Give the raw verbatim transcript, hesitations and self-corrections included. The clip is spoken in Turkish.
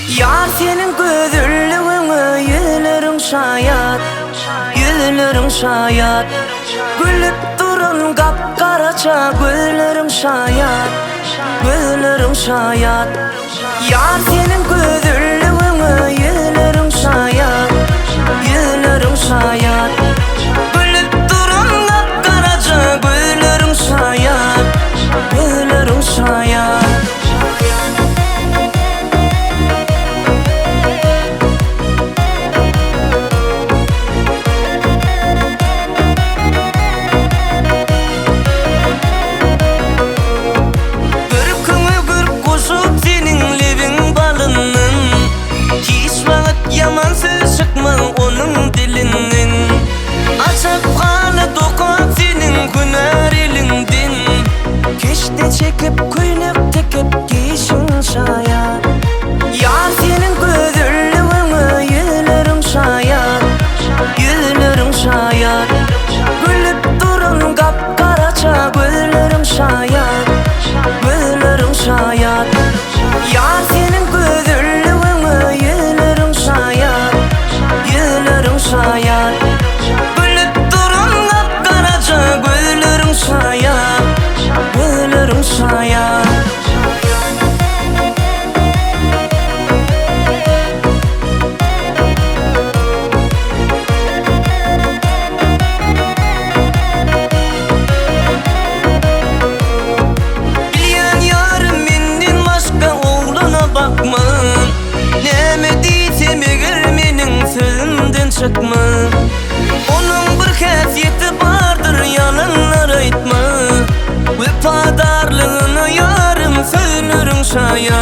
Yar senin gözürlüğünü yüzlerin şayat, yüzlerin şayat. Gülüp durun kapkaraça gözlerin şayat, gözlerin şayat. Yar senin gözürlüğünü yüzlerin şayat, yüzlerin şayat. Gülüp durun kapkaraça gözlerin şayat, gözlerin şayat. Yaman söz çıkma onun dilinden. Açıp kalı dokak senin güner elinden. Keşte çekip kuynak tekip giyişin şayat. Yar senin gözürlüğünü yüzlerin şayat, yüzlerin şayat. Gülüp durun kapkaraça gözlerin şayat, gözlerin şayat. Yar senin gözürlüğünü yüzlerin şayat, yüzlerin şayat. Gülüp durun kapkaraca gözlerin şayat, gözlerin şayat. Bilyen yarım menden başka oğluna bakma. Neme diysem eger menin sözümden çıkma. Onun bir hasiyeti vardır yalanlar aytma. Vefadarlığını yarım söylerim şayat.